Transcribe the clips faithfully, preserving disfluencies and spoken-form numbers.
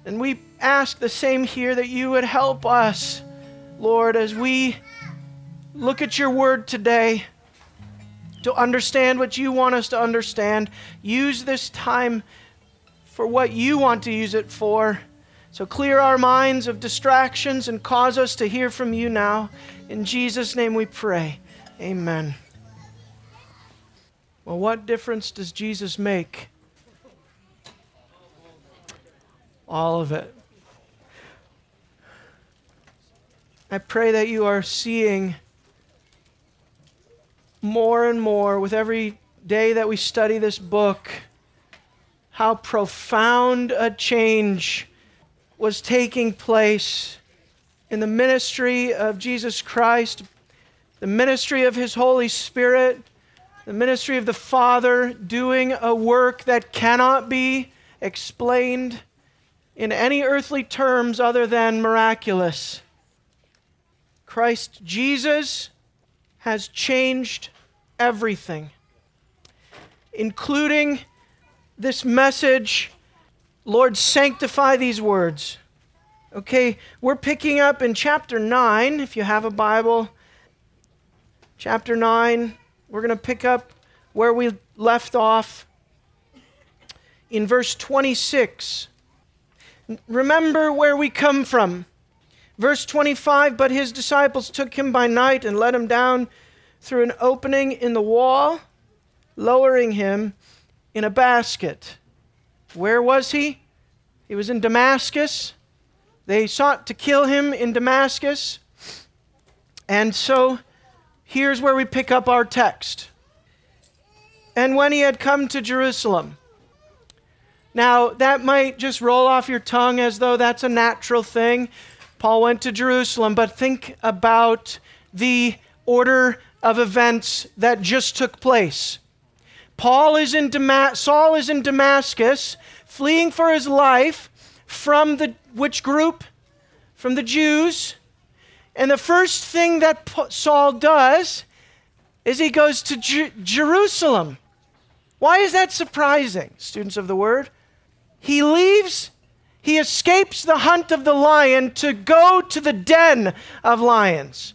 And we ask the same here, that you would help us, Lord, as we look at your word today, to understand what you want us to understand. Use this time for what you want to use it for. So clear our minds of distractions and cause us to hear from you now. In Jesus' name we pray. Amen. Well, what difference does Jesus make? All of it. I pray that you are seeing more and more with every day that we study this book how profound a change was taking place in the ministry of Jesus Christ, the ministry of his Holy Spirit, the ministry of the Father doing a work that cannot be explained in any earthly terms other than miraculous. Christ Jesus has changed everything, including this message, Lord, sanctify these words. Okay, we're picking up in chapter nine, if you have a Bible. Chapter nine, we're going to pick up where we left off in verse twenty-six. Remember where we come from. Verse twenty-five, but his disciples took him by night and let him down through an opening in the wall, lowering him in a basket. Where was he? He was in Damascus. They sought to kill him in Damascus. And so here's where we pick up our text. And when he had come to Jerusalem. Now, that might just roll off your tongue as though that's a natural thing. Paul went to Jerusalem, but think about the order of events that just took place. Paul is in Dama- Saul is in Damascus, fleeing for his life from the which group? From the Jews. And the first thing that P- Saul does is he goes to Jer- Jerusalem. Why is that surprising, students of the word? He leaves, he escapes the hunt of the lion to go to the den of lions.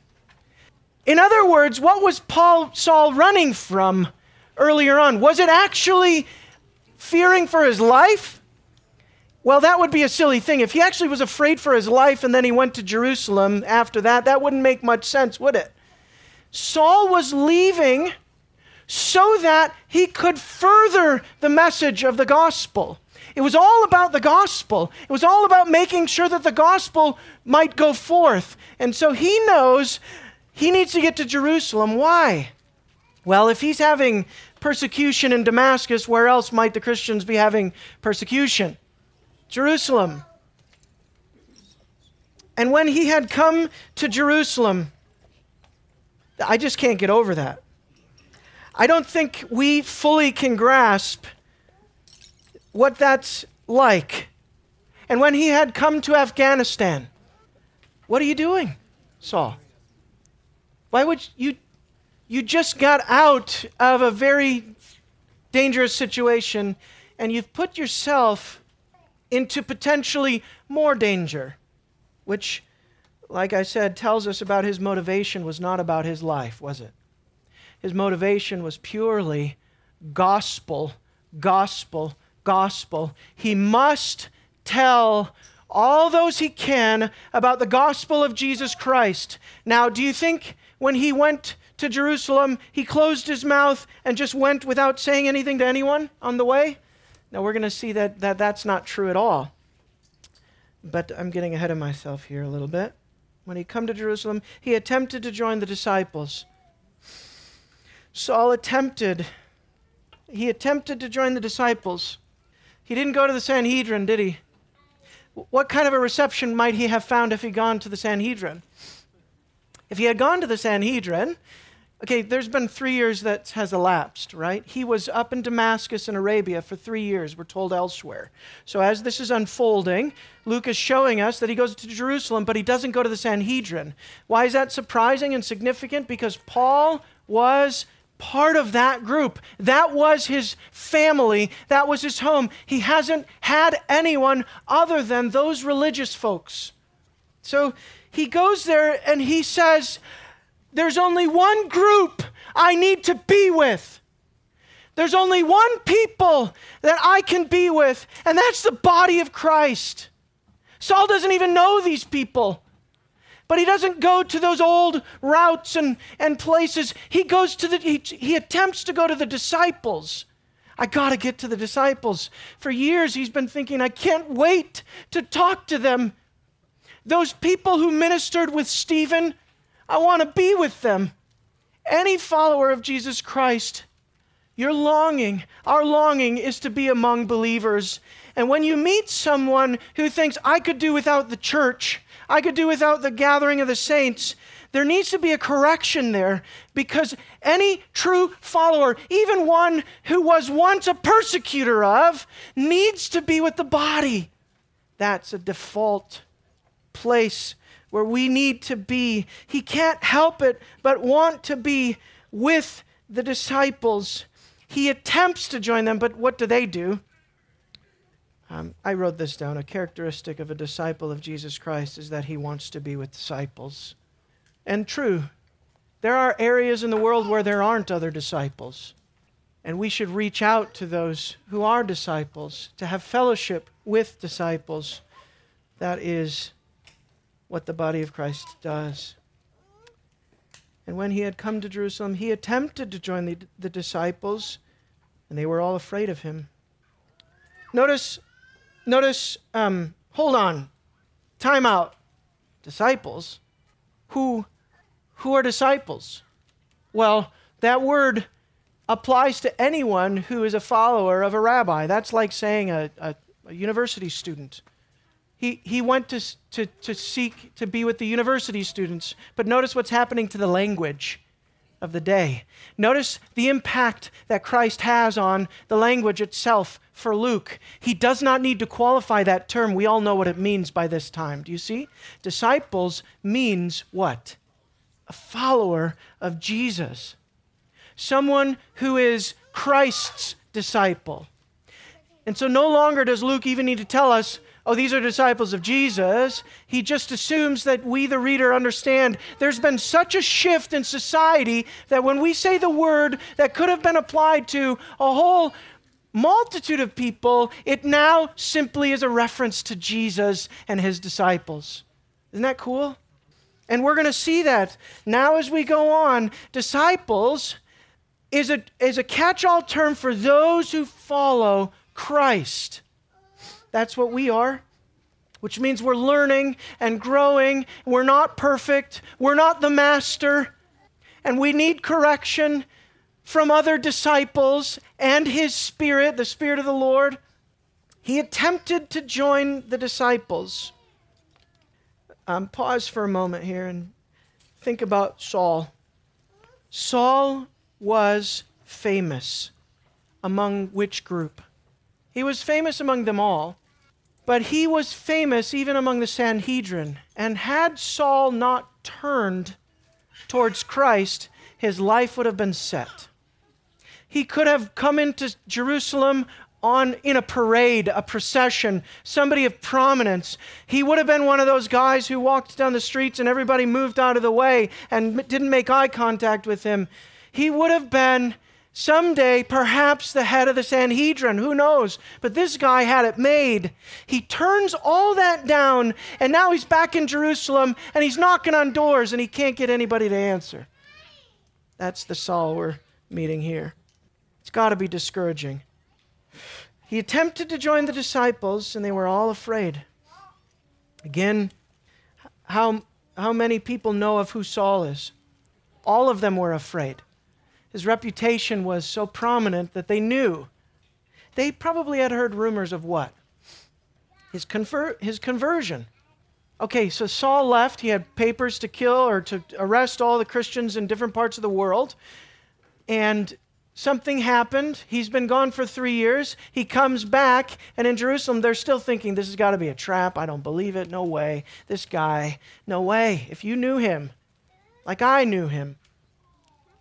In other words, what was Paul Saul running from earlier on? Was it actually fearing for his life? Well, that would be a silly thing. If he actually was afraid for his life and then he went to Jerusalem after that, that wouldn't make much sense, would it? Saul was leaving so that he could further the message of the gospel. It was all about the gospel. It was all about making sure that the gospel might go forth. And so he knows he needs to get to Jerusalem. Why? Well, if he's having persecution in Damascus, where else might the Christians be having persecution? Jerusalem. And when he had come to Jerusalem, I just can't get over that. I don't think we fully can grasp what that's like. And when he had come to Afghanistan, what are you doing, Saul? Why would you, you just got out of a very dangerous situation and you've put yourself into potentially more danger, which, like I said, tells us about his motivation was not about his life, was it? His motivation was purely gospel, gospel, gospel. He must tell all those he can about the gospel of Jesus Christ. Now, do you think when he went to Jerusalem, he closed his mouth and just went without saying anything to anyone on the way? Now, we're going to see that, that that's not true at all. But I'm getting ahead of myself here a little bit. When he come to Jerusalem, he attempted to join the disciples. Saul attempted, he attempted to join the disciples. He didn't go to the Sanhedrin, did he? What kind of a reception might he have found if he'd gone to the Sanhedrin? If he had gone to the Sanhedrin, okay, there's been three years that has elapsed, right? He was up in Damascus in Arabia for three years, we're told elsewhere. So as this is unfolding, Luke is showing us that he goes to Jerusalem, but he doesn't go to the Sanhedrin. Why is that surprising and significant? Because Paul was part of that group. That was his family. That was his home. He hasn't had anyone other than those religious folks. So he goes there and he says, there's only one group I need to be with. There's only one people that I can be with, and that's the body of Christ. Saul doesn't even know these people. But he doesn't go to those old routes and, and places. He goes to the, he, he attempts to go to the disciples. I got to get to the disciples. For years he's been thinking, I can't wait to talk to them. Those people who ministered with Stephen, I want to be with them. Any follower of Jesus Christ, your longing, our longing is to be among believers. And when you meet someone who thinks, I could do without the church, I could do without the gathering of the saints, there needs to be a correction there, because any true follower, even one who was once a persecutor of, needs to be with the body. That's a default place where we need to be. He can't help it but want to be with the disciples. He attempts to join them, but what do they do? Um, I wrote this down. A characteristic of a disciple of Jesus Christ is that he wants to be with disciples. And true, there are areas in the world where there aren't other disciples. And we should reach out to those who are disciples, to have fellowship with disciples. That is what the body of Christ does. And when he had come to Jerusalem, he attempted to join the, the disciples, and they were all afraid of him. Notice Notice, um, hold on, time out. Disciples? Who, who are disciples? Well, that word applies to anyone who is a follower of a rabbi. That's like saying a, a, a university student. He, he went to, to, to seek to be with the university students, but notice what's happening to the language of the day. Notice the impact that Christ has on the language itself for Luke. He does not need to qualify that term. We all know what it means by this time. Do you see? Disciples means what? A follower of Jesus. Someone who is Christ's disciple. And so no longer does Luke even need to tell us, oh, these are disciples of Jesus. He just assumes that we, the reader, understand there's been such a shift in society that when we say the word that could have been applied to a whole multitude of people, it now simply is a reference to Jesus and his disciples. Isn't that cool? And we're going to see that now as we go on. Disciples is a, is a catch-all term for those who follow Christ. That's what we are, which means we're learning and growing. We're not perfect. We're not the master. And we need correction from other disciples and his Spirit, the Spirit of the Lord. He attempted to join the disciples. Um, pause for a moment here and think about Saul. Saul was famous among which group? He was famous among them all. But he was famous even among the Sanhedrin. And had Saul not turned towards Christ, his life would have been set. He could have come into Jerusalem on in a parade, a procession, somebody of prominence. He would have been one of those guys who walked down the streets and everybody moved out of the way and didn't make eye contact with him. He would have been someday, perhaps the head of the Sanhedrin, who knows? But this guy had it made. He turns all that down, and now he's back in Jerusalem, and he's knocking on doors, and he can't get anybody to answer. That's the Saul we're meeting here. It's got to be discouraging. He attempted to join the disciples, and they were all afraid. Again, how, how many people know of who Saul is? All of them were afraid. His reputation was so prominent that they knew. They probably had heard rumors of what? His, conver- his conversion. Okay, so Saul left. He had papers to kill or to arrest all the Christians in different parts of the world. And something happened. He's been gone for three years. He comes back, and in Jerusalem, they're still thinking, this has got to be a trap. I don't believe it. No way. This guy, no way. If you knew him, like I knew him.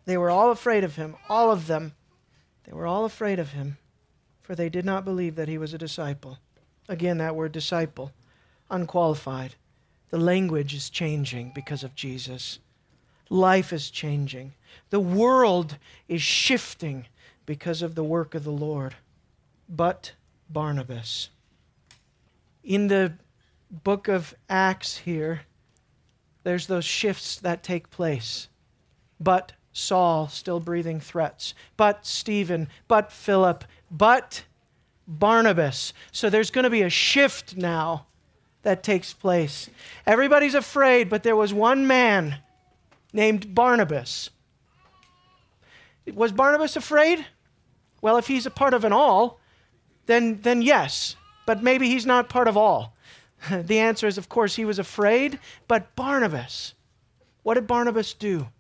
They were all afraid of him, all of them. They were all afraid of him, for they did not believe that he was a disciple. Again, that word disciple, unqualified. The language is changing because of Jesus. Life is changing. The world is shifting because of the work of the Lord. But Barnabas. In the book of Acts here, there's those shifts that take place. But Saul still breathing threats. But Stephen. But Philip. But Barnabas. So there's going to be a shift now that takes place. Everybody's afraid, but there was one man named Barnabas. Was Barnabas afraid? Well, if he's a part of an all, then, then yes, but maybe he's not part of all. The answer is, of course, he was afraid, but Barnabas, what did Barnabas do?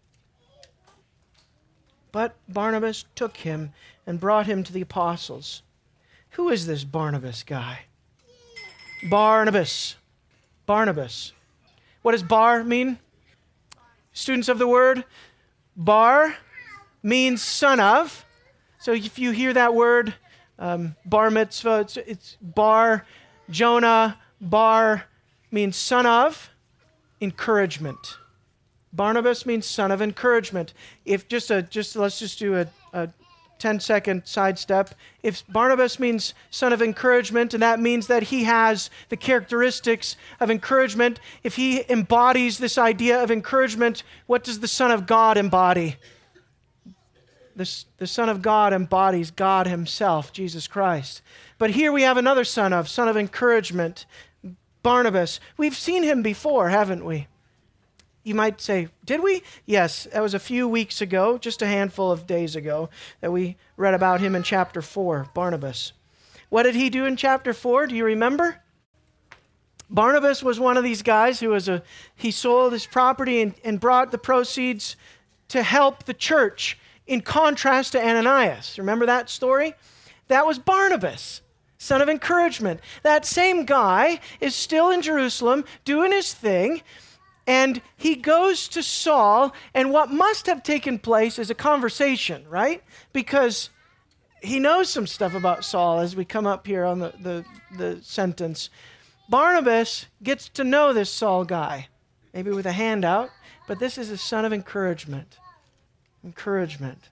But Barnabas took him and brought him to the apostles. Who is this Barnabas guy? Barnabas. Barnabas. What does bar mean? Students of the word, bar means son of. So if you hear that word, um, bar mitzvah, it's, it's bar, Jonah, bar means son of encouragement. Barnabas means son of encouragement. If just a, just let's just do a, a ten second sidestep. If Barnabas means son of encouragement, and that means that he has the characteristics of encouragement, if he embodies this idea of encouragement, what does the Son of God embody? The, the Son of God embodies God himself, Jesus Christ. But here we have another son of, son of encouragement, Barnabas. We've seen him before, haven't we? You might say, did we? Yes, that was a few weeks ago, just a handful of days ago, that we read about him in chapter four, Barnabas. What did he do in chapter four? Do you remember? Barnabas was one of these guys who was a, he sold his property and, and brought the proceeds to help the church, in contrast to Ananias. Remember that story? That was Barnabas, son of encouragement. That same guy is still in Jerusalem doing his thing, and he goes to Saul, and what must have taken place is a conversation, right? Because he knows some stuff about Saul as we come up here on the, the, the sentence. Barnabas gets to know this Saul guy, maybe with a handout, but this is a son of encouragement. Encouragement.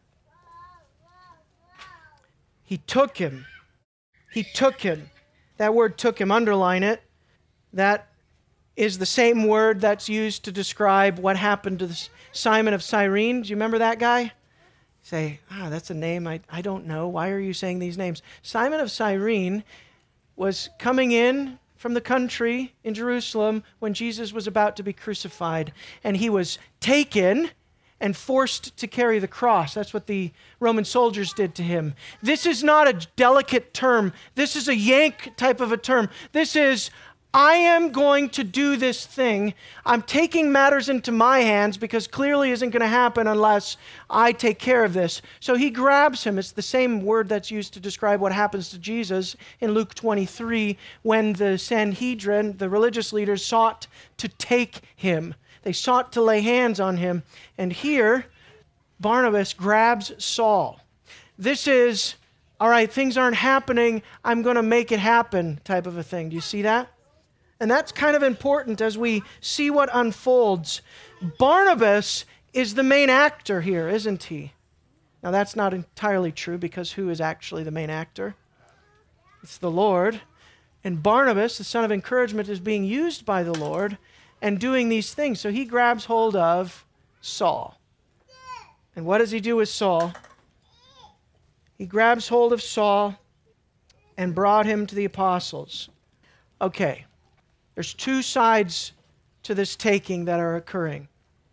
He took him. He took him. That word took him, underline it. That is the same word that's used to describe what happened to the Simon of Cyrene. Do you remember that guy? You say, ah, that's a name I, I don't know. Why are you saying these names? Simon of Cyrene was coming in from the country in Jerusalem when Jesus was about to be crucified, and he was taken and forced to carry the cross. That's what the Roman soldiers did to him. This is not a delicate term. This is a yank type of a term. This is, I am going to do this thing. I'm taking matters into my hands because clearly isn't going to happen unless I take care of this. So he grabs him. It's the same word that's used to describe what happens to Jesus in Luke twenty-three when the Sanhedrin, the religious leaders, sought to take him. They sought to lay hands on him. And here, Barnabas grabs Saul. This is, all right, things aren't happening, I'm going to make it happen type of a thing. Do you see that? And that's kind of important as we see what unfolds. Barnabas is the main actor here, isn't he? Now, that's not entirely true because who is actually the main actor? It's the Lord. And Barnabas, the son of encouragement, is being used by the Lord and doing these things. So he grabs hold of Saul. And what does he do with Saul? He grabs hold of Saul and brought him to the apostles. Okay, there's two sides to this taking that are occurring.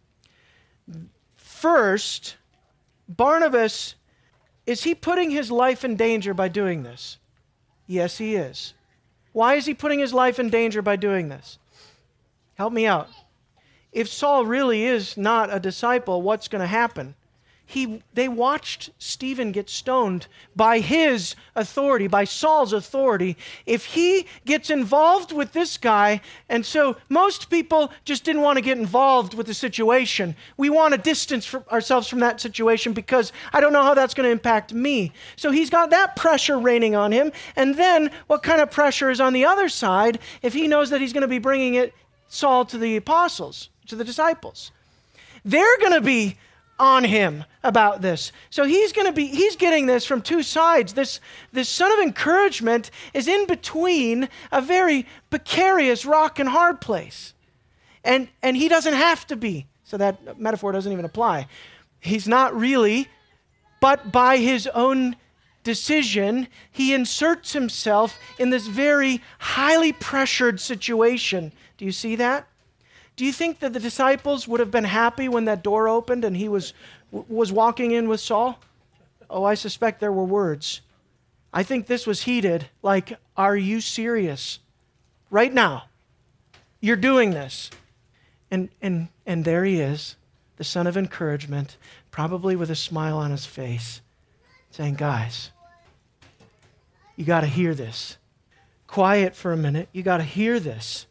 First, Barnabas, is he putting his life in danger by doing this? Yes, he is. Why is he putting his life in danger by doing this? Help me out. If Saul really is not a disciple, what's going to happen? he, they watched Stephen get stoned by his authority, by Saul's authority. If he gets involved with this guy, and so most people just didn't want to get involved with the situation. We want to distance from ourselves from that situation because I don't know how that's going to impact me. So he's got that pressure raining on him. And then what kind of pressure is on the other side if he knows that he's going to be bringing it, Saul, to the apostles, to the disciples? They're going to be on him about this. So he's going to be, he's getting this from two sides. This, this son of encouragement is in between a very precarious rock and hard place. And, and he doesn't have to be. So that metaphor doesn't even apply. He's not really, but by his own decision, he inserts himself in this very highly pressured situation. Do you see that? Do you think that the disciples would have been happy when that door opened and he was, was walking in with Saul? Oh, I suspect there were words. I think this was heated, like, are you serious? Right now, you're doing this. And, and, and there he is, the son of encouragement, probably with a smile on his face, saying, guys, you got to hear this. Quiet for a minute. You got to hear this.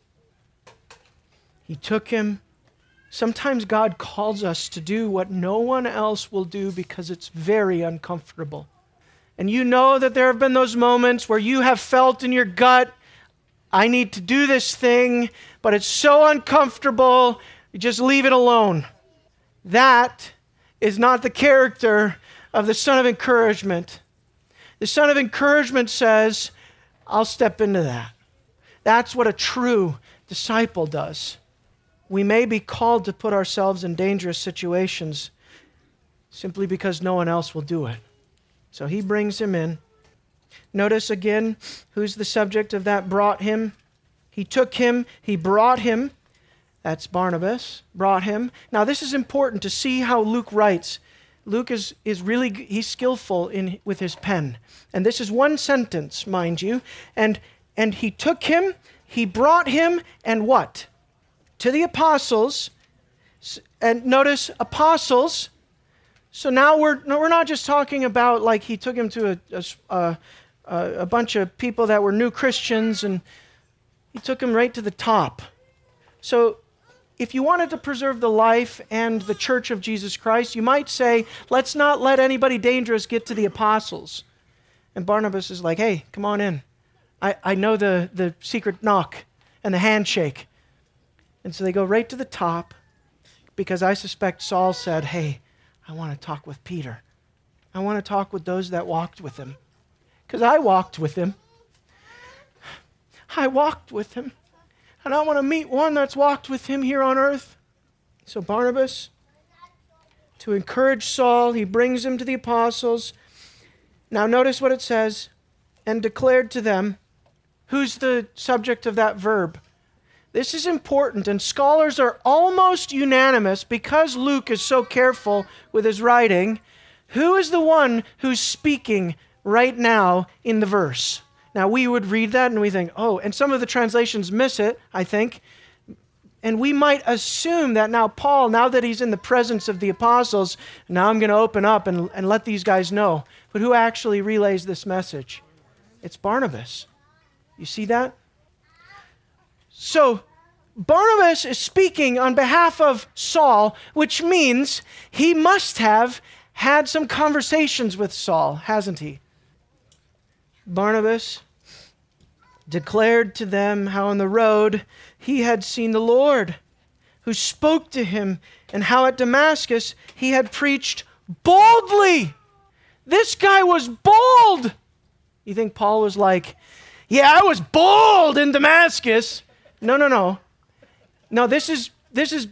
He took him. Sometimes God calls us to do what no one else will do because it's very uncomfortable. And you know that there have been those moments where you have felt in your gut, I need to do this thing, but it's so uncomfortable, you just leave it alone. That is not the character of the son of encouragement. The son of encouragement says, I'll step into that. That's what a true disciple does. We may be called to put ourselves in dangerous situations simply because no one else will do it. So he brings him in. Notice again, who's the subject of that brought him? He took him, he brought him. That's Barnabas, brought him. Now this is important to see how Luke writes. Luke is, is really, he's skillful in with his pen. And this is one sentence, mind you. And, and he took him, he brought him, and what? To the apostles. And notice, apostles. So now we're, no, we're not just talking about like he took him to a, a, a, a bunch of people that were new Christians, and he took him right to the top. So if you wanted to preserve the life and the church of Jesus Christ, you might say, let's not let anybody dangerous get to the apostles. And Barnabas is like, hey, come on in. I, I know the, the secret knock and the handshake. And so they go right to the top because I suspect Saul said, hey, I want to talk with Peter. I want to talk with those that walked with him. Because I walked with him. I walked with him. And I want to meet one that's walked with him here on earth. So Barnabas, to encourage Saul, he brings him to the apostles. Now notice what it says, and declared to them. Who's the subject of that verb? This is important, and scholars are almost unanimous because Luke is so careful with his writing. Who is the one who's speaking right now in the verse? Now, we would read that and we think, oh, and some of the translations miss it, I think. And we might assume that now Paul, now that he's in the presence of the apostles, now I'm going to open up and, and let these guys know. But who actually relays this message? It's Barnabas. You see that? So, Barnabas is speaking on behalf of Saul, which means he must have had some conversations with Saul, hasn't he? Barnabas declared to them how on the road he had seen the Lord, who spoke to him, and how at Damascus he had preached boldly. This guy was bold. You think Paul was like, yeah, I was bold in Damascus. No, no, no. No, this is, this is,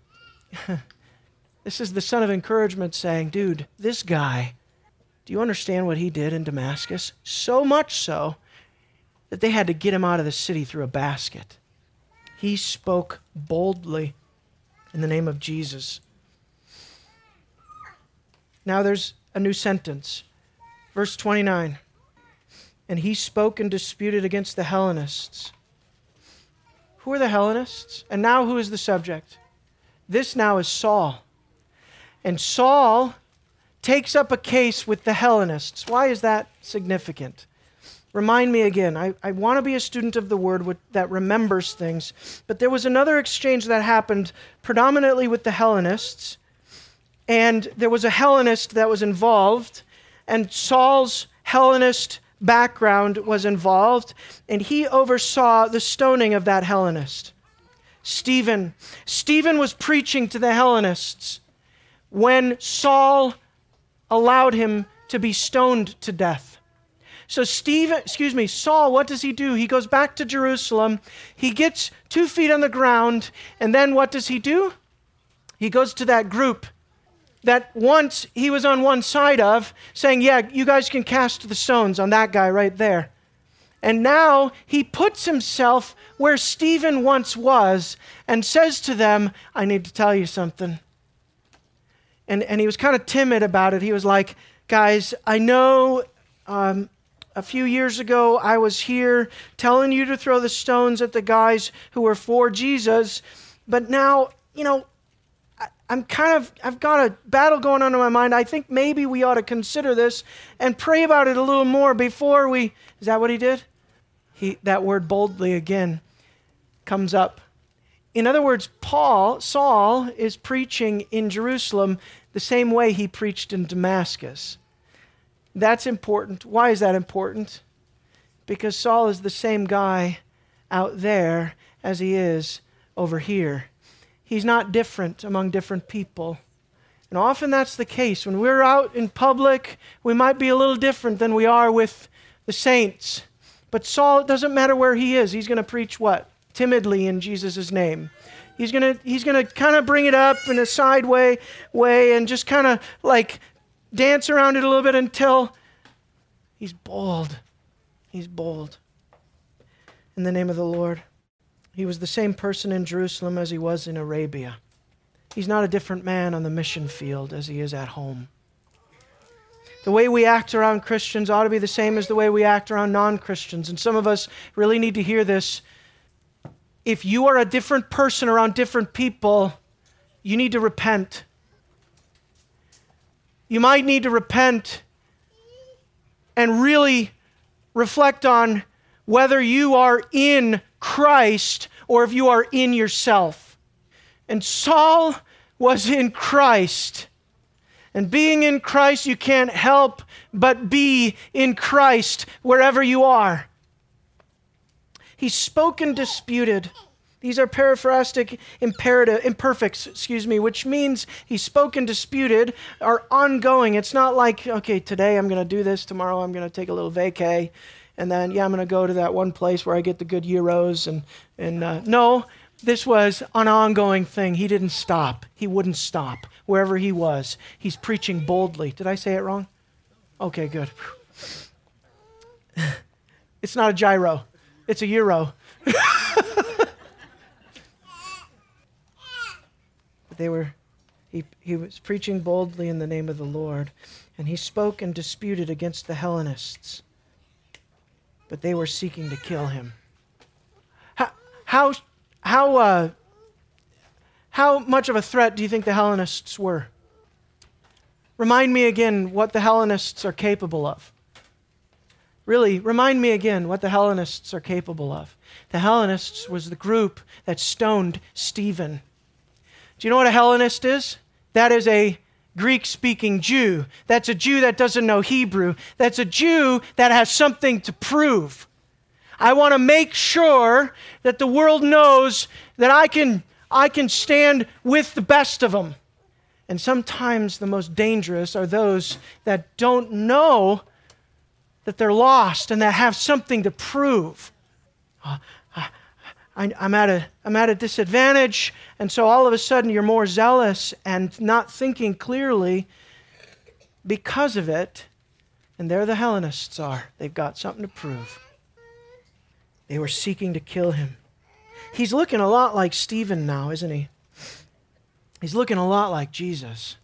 this is the son of encouragement saying, dude, this guy, do you understand what he did in Damascus? So much so that they had to get him out of the city through a basket. He spoke boldly in the name of Jesus. Now there's a new sentence. Verse twenty-nine. And he spoke and disputed against the Hellenists. Who are the Hellenists? And now who is the subject? This now is Saul. And Saul takes up a case with the Hellenists. Why is that significant? Remind me again. I, I want to be a student of the Word with, that remembers things. But there was another exchange that happened predominantly with the Hellenists. And there was a Hellenist that was involved. And Saul's Hellenist background was involved. And he oversaw the stoning of that Hellenist. Stephen. Stephen was preaching to the Hellenists when Saul allowed him to be stoned to death. So Stephen, excuse me, Saul, what does he do? He goes back to Jerusalem. He gets two feet on the ground, and then what does he do? He goes to that group that once he was on one side of, saying, yeah, you guys can cast the stones on that guy right there. And now he puts himself where Stephen once was and says to them, I need to tell you something. And, and he was kind of timid about it. He was like, guys, I know um, a few years ago I was here telling you to throw the stones at the guys who were for Jesus, but now, you know, I, I'm kind of, I've got a battle going on in my mind. I think maybe we ought to consider this and pray about it a little more before we, is that what he did? He, that word boldly again comes up. In other words, Paul, Saul, is preaching in Jerusalem the same way he preached in Damascus. That's important. Why is that important? Because Saul is the same guy out there as he is over here. He's not different among different people. And often that's the case. When we're out in public, we might be a little different than we are with the saints. But Saul, it doesn't matter where he is. He's going to preach what? Timidly in Jesus' name. He's going to he's going to kind of bring it up in a side way, way and just kind of like dance around it a little bit until he's bold. He's bold. In the name of the Lord. He was the same person in Jerusalem as he was in Arabia. He's not a different man on the mission field as he is at home. The way we act around Christians ought to be the same as the way we act around non-Christians. And some of us really need to hear this. If you are a different person around different people, you need to repent. You might need to repent and really reflect on whether you are in Christ or if you are in yourself. And Saul was in Christ. And being in Christ, you can't help but be in Christ wherever you are. He spoke and disputed. These are periphrastic imperative, imperfects, excuse me, which means he spoke and disputed are ongoing. It's not like, okay, today I'm going to do this, tomorrow I'm going to take a little vacay, and then, yeah, I'm going to go to that one place where I get the good gyros. And, and uh, no, this was an ongoing thing. He didn't stop. He wouldn't stop wherever he was. He's preaching boldly. Did I say it wrong? Okay, good. It's not a gyro. It's a euro. But they were, he, he was preaching boldly in the name of the Lord, and he spoke and disputed against the Hellenists, but they were seeking to kill him. How, how, how, uh, how much of a threat do you think the Hellenists were? Remind me again what the Hellenists are capable of. Really, remind me again what the Hellenists are capable of. The Hellenists was the group that stoned Stephen. Do you know what a Hellenist is? That is a Greek-speaking Jew. That's a Jew that doesn't know Hebrew. That's a Jew that has something to prove. I want to make sure that the world knows that I can, I can stand with the best of them. And sometimes the most dangerous are those that don't know that they're lost and that have something to prove. Uh, I, I'm at a, I'm at a disadvantage, and so all of a sudden you're more zealous and not thinking clearly because of it. And there the Hellenists are. They've got something to prove. They were seeking to kill him. He's looking a lot like Stephen now, isn't he? He's looking a lot like Jesus.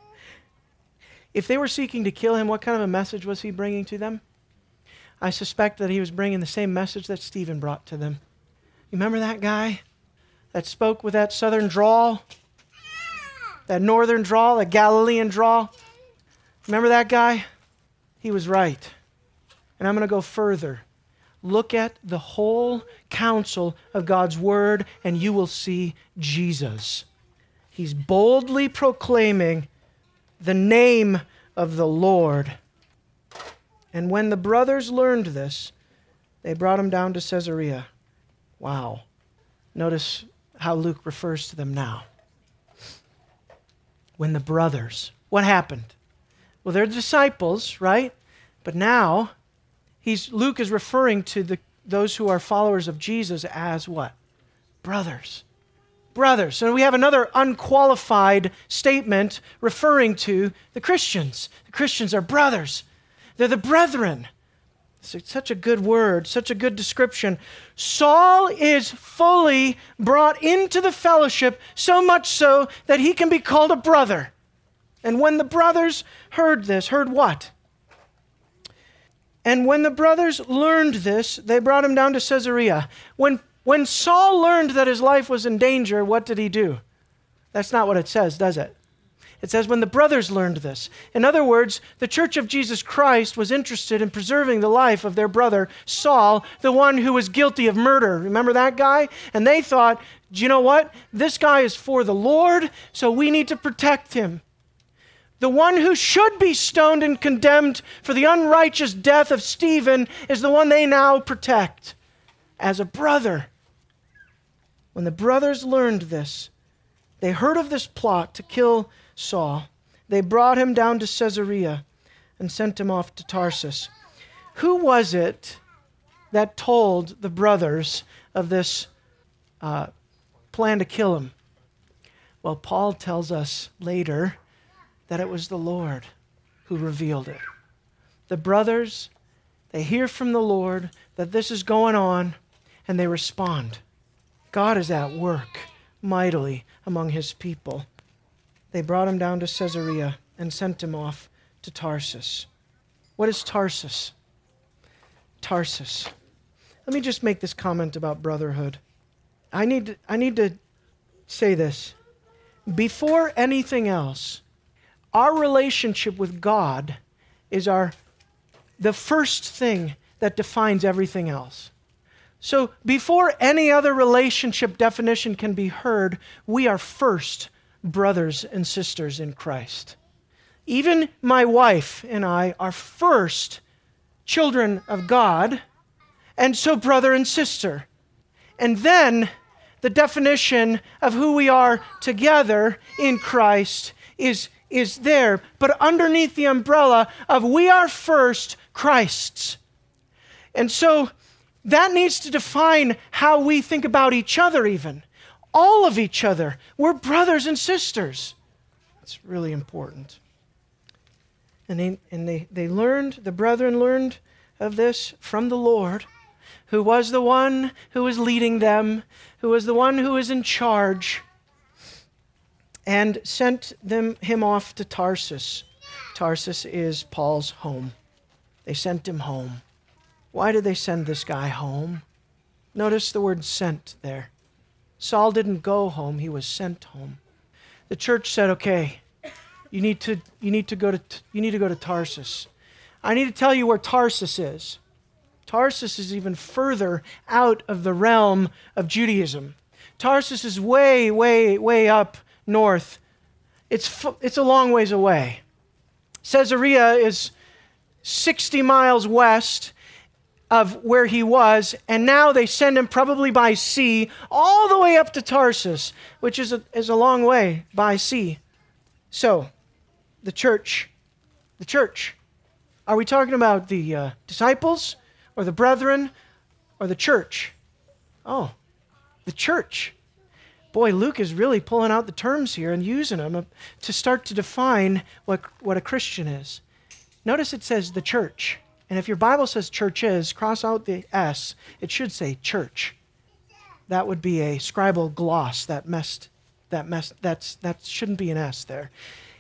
If they were seeking to kill him, what kind of a message was he bringing to them? I suspect that he was bringing the same message that Stephen brought to them. You remember that guy that spoke with that southern drawl? That northern drawl, that Galilean drawl? Remember that guy? He was right. And I'm going to go further. Look at the whole counsel of God's word, and you will see Jesus. He's boldly proclaiming the name of the Lord. And when the brothers learned this, they brought him down to Caesarea. Wow. Notice how Luke refers to them now. When the brothers, what happened? Well, they're disciples, right? But now, he's, Luke is referring to the, those who are followers of Jesus as what? Brothers. Brothers. So we have another unqualified statement referring to the Christians. The Christians are brothers. They're the brethren. It's such a good word, such a good description. Saul is fully brought into the fellowship, so much so that he can be called a brother. And when the brothers heard this, heard what? And when the brothers learned this, they brought him down to Caesarea. When, when Saul learned that his life was in danger, what did he do? That's not what it says, does it? It says when the brothers learned this. In other words, the Church of Jesus Christ was interested in preserving the life of their brother Saul, the one who was guilty of murder. Remember that guy? And they thought, do you know what? This guy is for the Lord, so we need to protect him. The one who should be stoned and condemned for the unrighteous death of Stephen is the one they now protect as a brother. When the brothers learned this, they heard of this plot to kill Saul. They brought him down to Caesarea and sent him off to Tarsus. Who was it that told the brothers of this uh, plan to kill him? Well, Paul tells us later that it was the Lord who revealed it. The brothers, they hear from the Lord that this is going on, and they respond. God is at work mightily among his people. They brought him down to Caesarea and sent him off to Tarsus. What is Tarsus? Tarsus. Let me just make this comment about brotherhood. I need to, I need to say this. Before anything else, our relationship with God is our the first thing that defines everything else. So before any other relationship definition can be heard, we are first brothers and sisters in Christ. Even my wife and I are first children of God, and so brother and sister. And then the definition of who we are together in Christ is, is there, but underneath the umbrella of we are first Christ's. And so that needs to define how we think about each other even. All of each other. We're brothers and sisters. It's really important. And they and they, they learned, the brethren learned of this from the Lord, who was the one who was leading them, who was the one who was in charge, and sent them him off to Tarsus. Tarsus is Paul's home. They sent him home. Why did they send this guy home? Notice the word sent there. Saul didn't go home, he was sent home. The church said, okay, you need to you need to go to you need to go to Tarsus. I need to tell you where Tarsus is. Tarsus is even further out of the realm of Judaism. Tarsus is way, way, way up north. It's it's a long ways away. Caesarea is sixty miles west of where he was, and now they send him probably by sea all the way up to Tarsus, which is a, is a long way by sea. So, the church, the church, are we talking about the uh, disciples or the brethren or the church? Oh, the church. Boy, Luke is really pulling out the terms here and using them to start to define what, what a Christian is. Notice it says the church. And if your Bible says churches, cross out the S. It should say church. That would be a scribal gloss that messed, that messed, that's, that shouldn't be an S there.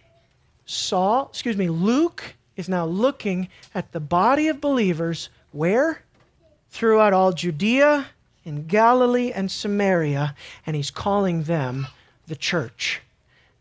Saul, excuse me, Luke is now looking at the body of believers, where? Throughout all Judea and Galilee and Samaria, and he's calling them the church.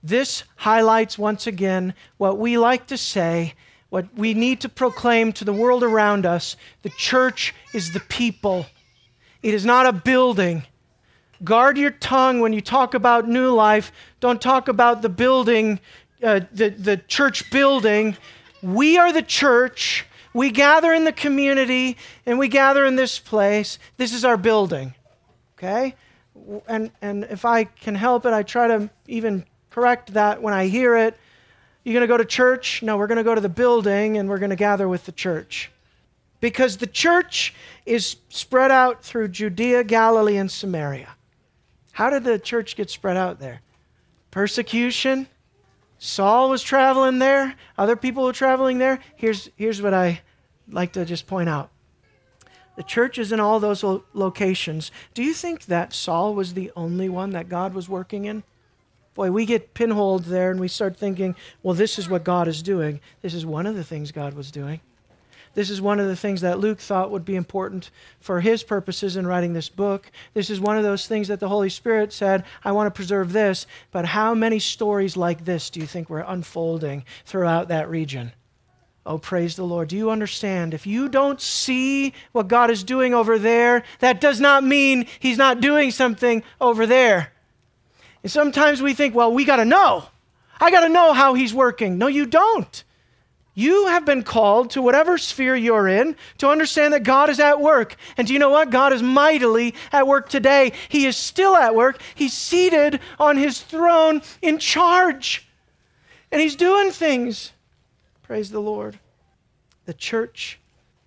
This highlights once again what we like to say, what we need to proclaim to the world around us. The church is the people. It is not a building. Guard your tongue when you talk about New Life. Don't talk about the building, uh, the, the church building. We are the church. We gather in the community and we gather in this place. This is our building, okay? And, and if I can help it, I try to even correct that when I hear it. You're going to go to church? No, we're going to go to the building and we're going to gather with the church. Because the church is spread out through Judea, Galilee, and Samaria. How did the church get spread out there? Persecution. Saul was traveling there. Other people were traveling there. Here's, here's what I like to just point out. The church is in all those lo- locations. Do you think that Saul was the only one that God was working in? Boy, we get pinholed there and we start thinking, well, this is what God is doing. This is one of the things God was doing. This is one of the things that Luke thought would be important for his purposes in writing this book. This is one of those things that the Holy Spirit said, I want to preserve this. But how many stories like this do you think were unfolding throughout that region? Oh, praise the Lord. Do you understand? If you don't see what God is doing over there, that does not mean he's not doing something over there. And sometimes we think, well, we got to know. I got to know how he's working. No, you don't. You have been called to whatever sphere you're in to understand that God is at work. And do you know what? God is mightily at work today. He is still at work. He's seated on his throne in charge. And he's doing things. Praise the Lord. The church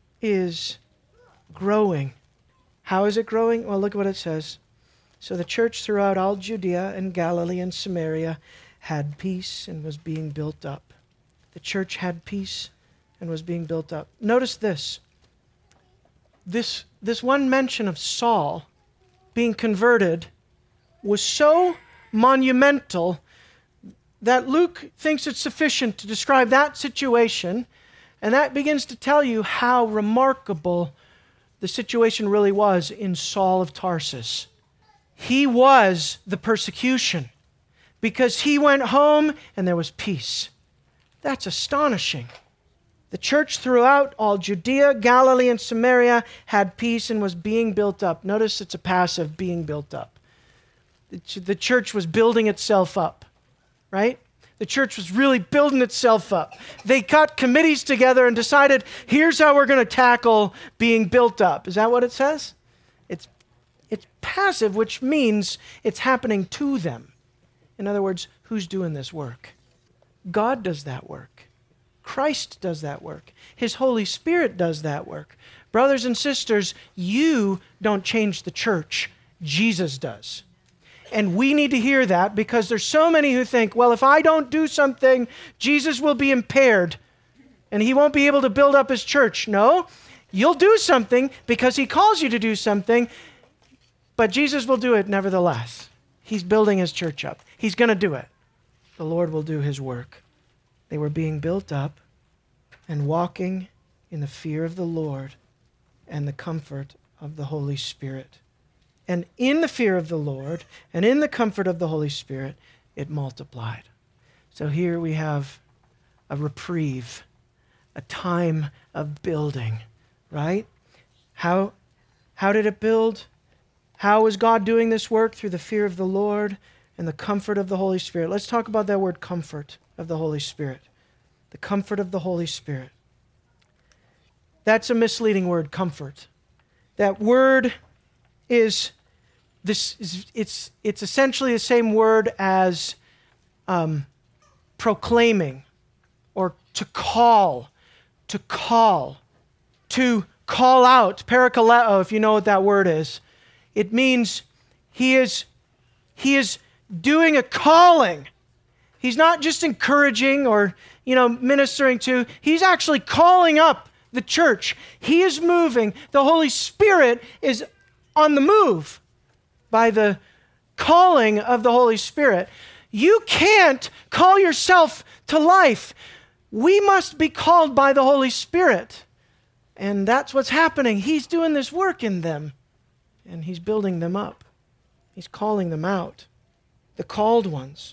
is growing. How is it growing? Well, look at what it says. So the church throughout all Judea and Galilee and Samaria had peace and was being built up. The church had peace and was being built up. Notice this. This, this one mention of Saul being converted was so monumental that Luke thinks it's sufficient to describe that situation, and that begins to tell you how remarkable the situation really was in Saul of Tarsus. He was the persecution because he went home and there was peace. That's astonishing. The church throughout all Judea, Galilee, and Samaria had peace and was being built up. Notice it's a passive being built up. The church was building itself up, right? The church was really building itself up. They got committees together and decided, here's how we're going to tackle being built up. Is that what it says? It's, it's passive, which means it's happening to them. In other words, who's doing this work? God does that work. Christ does that work. His Holy Spirit does that work. Brothers and sisters, you don't change the church. Jesus does. And we need to hear that because there's so many who think, well, if I don't do something, Jesus will be impaired and he won't be able to build up his church. No, you'll do something because he calls you to do something, but Jesus will do it nevertheless. He's building his church up. He's going to do it. The Lord will do his work. They were being built up and walking in the fear of the Lord and the comfort of the Holy Spirit. And in the fear of the Lord and in the comfort of the Holy Spirit, it multiplied. So here we have a reprieve, a time of building, right? How, how did it build? How was God doing this work? Through the fear of the Lord and the comfort of the Holy Spirit. Let's talk about that word comfort of the Holy Spirit. The comfort of the Holy Spirit. That's a misleading word, comfort. That word is this is it's it's essentially the same word as um, proclaiming or to call, to call, to call out, parakaleo, if you know what that word is. It means he is he is doing a calling. He's not just encouraging or, you know, ministering to. He's actually calling up the church. He is moving. The Holy Spirit is on the move by the calling of the Holy Spirit. You can't call yourself to life. We must be called by the Holy Spirit. And that's what's happening. He's doing this work in them. And he's building them up. He's calling them out. The called ones.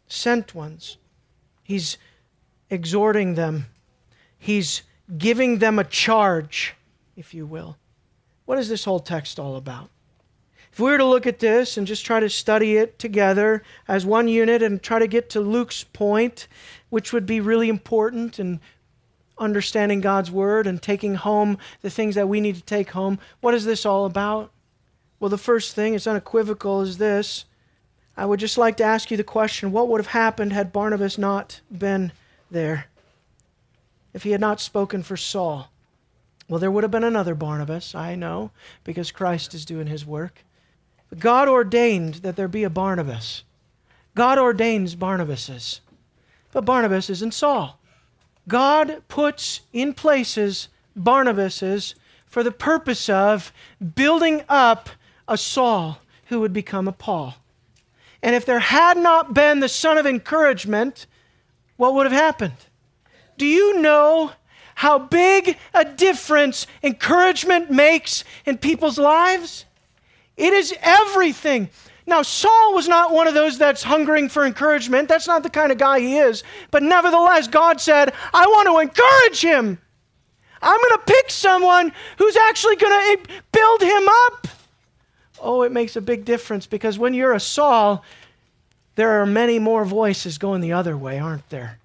sent ones. He's exhorting them. He's giving them a charge, if you will. What is this whole text all about? If we were to look at this and just try to study it together as one unit and try to get to Luke's point, which would be really important in understanding God's Word and taking home the things that we need to take home, what is this all about? Well, the first thing, it's unequivocal, is this. I would just like to ask you the question, what would have happened had Barnabas not been there? If he had not spoken for Saul? Well, there would have been another Barnabas, I know, because Christ is doing his work. But God ordained that there be a Barnabas. God ordains Barnabases. But Barnabas isn't Saul. God puts in places Barnabases for the purpose of building up a Saul who would become a Paul. And if there had not been the son of encouragement, what would have happened? Do you know how big a difference encouragement makes in people's lives? It is everything. Now, Saul was not one of those that's hungering for encouragement. That's not the kind of guy he is. But nevertheless, God said, I want to encourage him. I'm going to pick someone who's actually going to build him up. Oh, it makes a big difference, because when you're a Saul, there are many more voices going the other way, aren't there?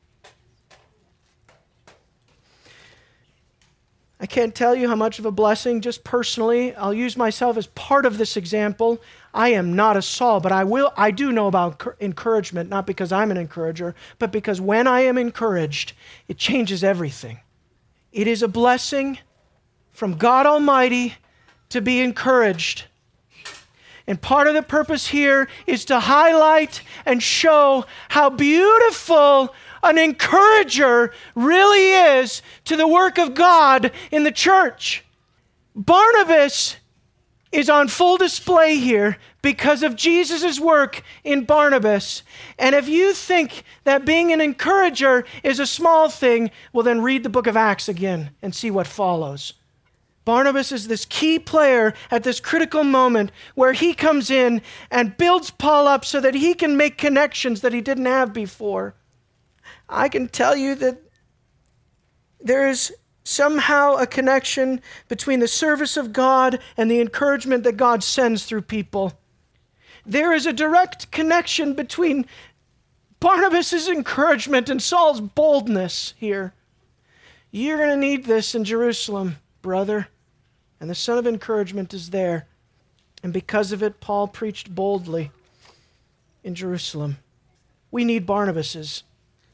I can't tell you how much of a blessing, just personally, I'll use myself as part of this example. I am not a Saul, but I will. I do know about encouragement, not because I'm an encourager, but because when I am encouraged, it changes everything. It is a blessing from God Almighty to be encouraged. And part of the purpose here is to highlight and show how beautiful an encourager really is to the work of God in the church. Barnabas is on full display here because of Jesus' work in Barnabas. And if you think that being an encourager is a small thing, well, then read the book of Acts again and see what follows. Barnabas is this key player at this critical moment where he comes in and builds Paul up so that he can make connections that he didn't have before. I can tell you that there is somehow a connection between the service of God and the encouragement that God sends through people. There is a direct connection between Barnabas' encouragement and Saul's boldness here. You're going to need this in Jerusalem, brother. And the son of encouragement is there. And because of it, Paul preached boldly in Jerusalem. We need Barnabases.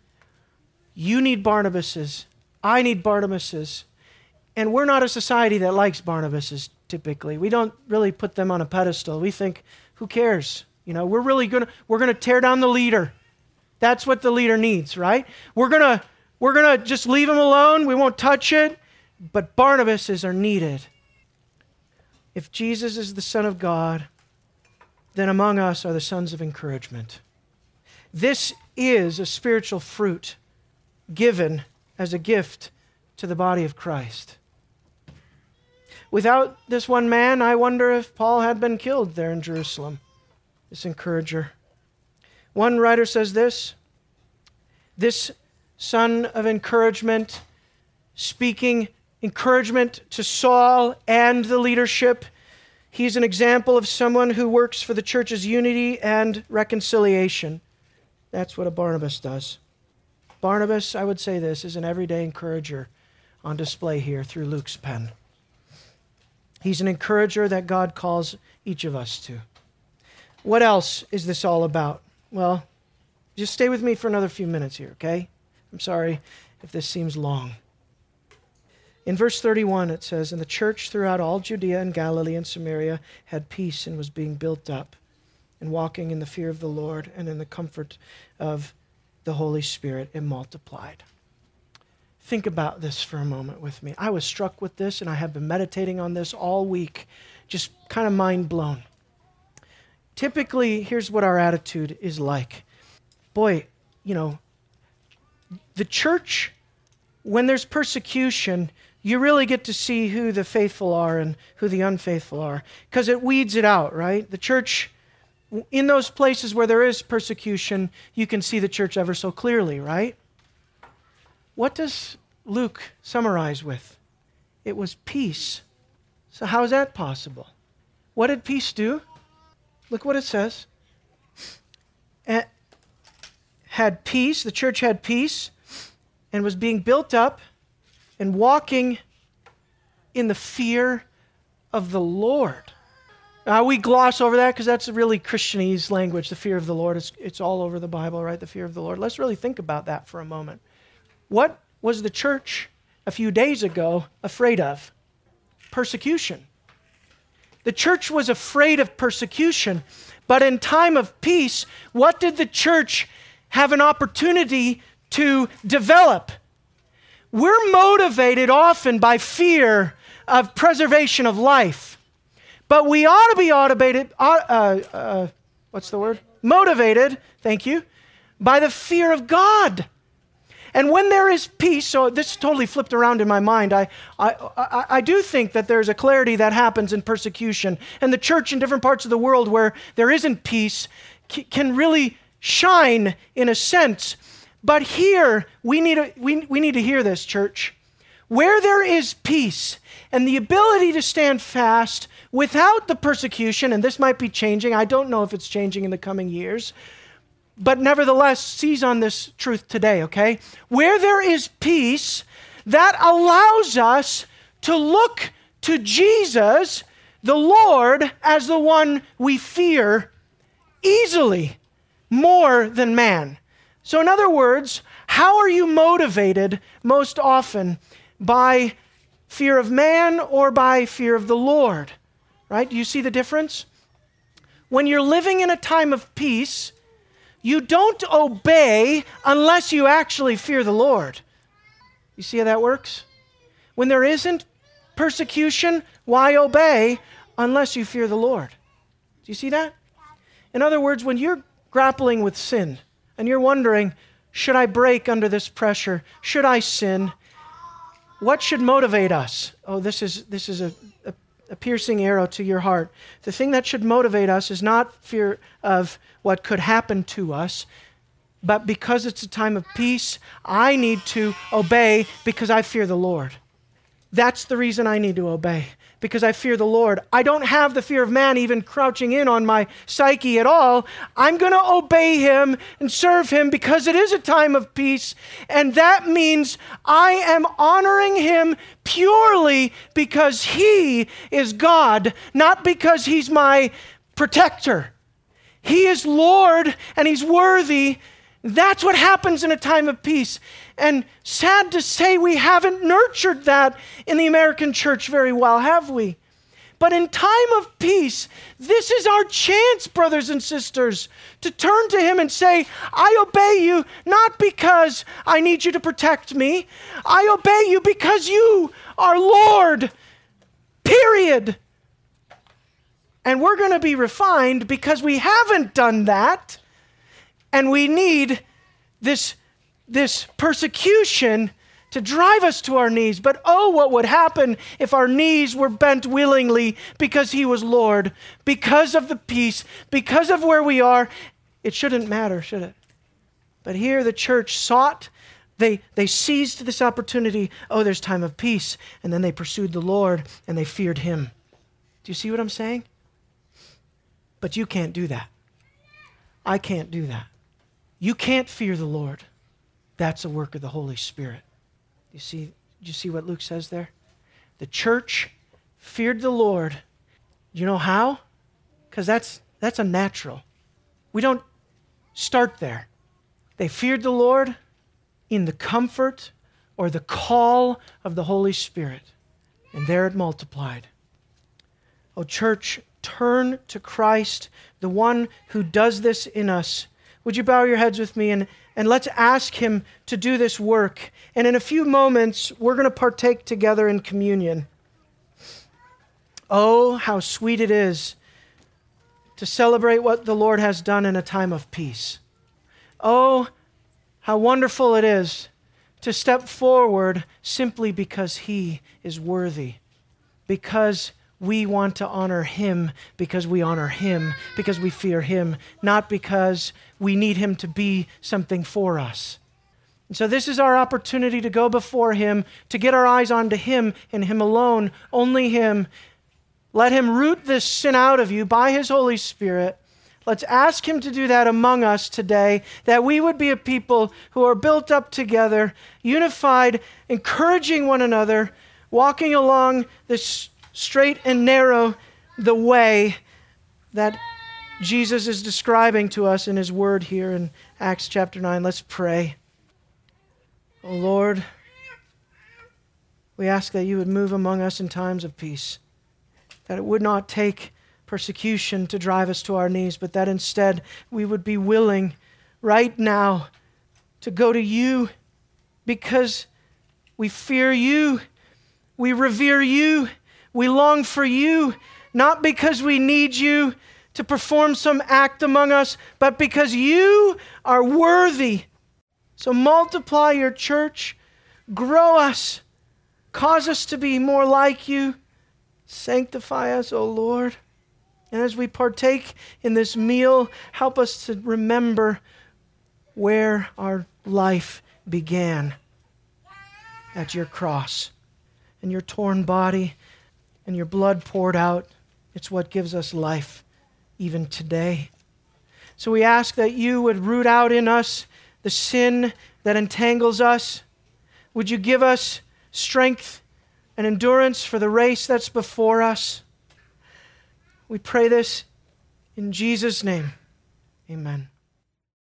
You need Barnabases. I need Barnabases. And we're not a society that likes Barnabases typically. We don't really put them on a pedestal. We think, who cares? You know, we're really going to we're going to tear down the leader. That's what the leader needs, right? We're going to we're going to just leave him alone. We won't touch it. But Barnabases are needed. If Jesus is the Son of God, then among us are the sons of encouragement. This is a spiritual fruit given as a gift to the body of Christ. Without this one man, I wonder if Paul had been killed there in Jerusalem, this encourager. One writer says this, this son of encouragement, speaking encouragement to Saul and the leadership, he's an example of someone who works for the church's unity and reconciliation. That's what a Barnabas does. Barnabas, I would say this, is an everyday encourager on display here through Luke's pen. He's an encourager that God calls each of us to. What else is this all about? Well, just stay with me for another few minutes here, okay? I'm sorry if this seems long. In verse thirty-one, it says, "And the church throughout all Judea and Galilee and Samaria had peace and was being built up and walking in the fear of the Lord and in the comfort of the Holy Spirit, it multiplied." Think about this for a moment with me. I was struck with this, and I have been meditating on this all week, just kind of mind blown. Typically, here's what our attitude is like. Boy, you know, the church, when there's persecution, you really get to see who the faithful are and who the unfaithful are, because it weeds it out, right? The church In those places where there is persecution, you can see the church ever so clearly, right? What does Luke summarize with? It was peace. So how is that possible? What did peace do? Look what it says. Eh, had peace, the church had peace, and was being built up and walking in the fear of the Lord. Now, we gloss over that because that's a really Christianese language, the fear of the Lord. It's, it's all over the Bible, right? The fear of the Lord. Let's really think about that for a moment. What was the church a few days ago afraid of? Persecution. The church was afraid of persecution, but in time of peace, what did the church have an opportunity to develop? We're motivated often by fear of preservation of life, but we ought to be motivated, uh, uh, uh, what's the word? Motivated, thank you, by the fear of God. And when there is peace, so this totally flipped around in my mind, I, I, I, I do think that there's a clarity that happens in persecution. And the church in different parts of the world where there isn't peace c- can really shine in a sense. But here, we need, a, we, we need to hear this, church. Where there is peace and the ability to stand fast without the persecution, and this might be changing, I don't know if it's changing in the coming years, but nevertheless, seize on this truth today, okay? Where there is peace, that allows us to look to Jesus, the Lord, as the one we fear easily, more than man. So in other words, how are you motivated most often? By fear of man or by fear of the Lord? Right? Do you see the difference? When you're living in a time of peace, you don't obey unless you actually fear the Lord. You see how that works? When there isn't persecution, why obey unless you fear the Lord? Do you see that? In other words, when you're grappling with sin and you're wondering, should I break under this pressure? Should I sin? What should motivate us? Oh, this is this is a, a, a piercing arrow to your heart. The thing that should motivate us is not fear of what could happen to us, but because it's a time of peace, I need to obey because I fear the Lord. That's the reason I need to obey, because I fear the Lord. I don't have the fear of man even crouching in on my psyche at all. I'm going to obey him and serve him because it is a time of peace, and that means I am honoring him purely because he is God, not because he's my protector. He is Lord and he's worthy. That's what happens in a time of peace. And sad to say, we haven't nurtured that in the American church very well, have we? But in time of peace, this is our chance, brothers and sisters, to turn to him and say, I obey you not because I need you to protect me. I obey you because you are Lord, period. And we're going to be refined because we haven't done that. And we need this, this persecution to drive us to our knees. But oh, what would happen if our knees were bent willingly because he was Lord, because of the peace, because of where we are. It shouldn't matter, should it? But here the church sought, they, they seized this opportunity. Oh, there's time of peace. And then they pursued the Lord and they feared him. Do you see what I'm saying? But you can't do that. I can't do that. You can't fear the Lord. That's a work of the Holy Spirit. You see, you see what Luke says there? The church feared the Lord. You know how? Because that's that's unnatural. We don't start there. They feared the Lord in the comfort or the call of the Holy Spirit. And there it multiplied. Oh, church, turn to Christ, the one who does this in us. Would you bow your heads with me and, and let's ask him to do this work. And in a few moments, we're going to partake together in communion. Oh, how sweet it is to celebrate what the Lord has done in a time of peace. Oh, how wonderful it is to step forward simply because he is worthy, because we want to honor him because we honor him, because we fear him, not because we need him to be something for us. And so this is our opportunity to go before him, to get our eyes onto him and him alone, only him. Let him root this sin out of you by his Holy Spirit. Let's ask him to do that among us today, that we would be a people who are built up together, unified, encouraging one another, walking along this straight and narrow, the way that Jesus is describing to us in his word here in Acts chapter nine. Let's pray. Oh Lord, we ask that you would move among us in times of peace, that it would not take persecution to drive us to our knees, but that instead we would be willing right now to go to you because we fear you, we revere you, we long for you, not because we need you to perform some act among us, but because you are worthy. So multiply your church, grow us, cause us to be more like you, sanctify us, O Lord. And as we partake in this meal, help us to remember where our life began, at your cross, and your torn body, and your blood poured out. It's what gives us life even today. So we ask that you would root out in us the sin that entangles us. Would you give us strength and endurance for the race that's before us? We pray this in Jesus' name. Amen.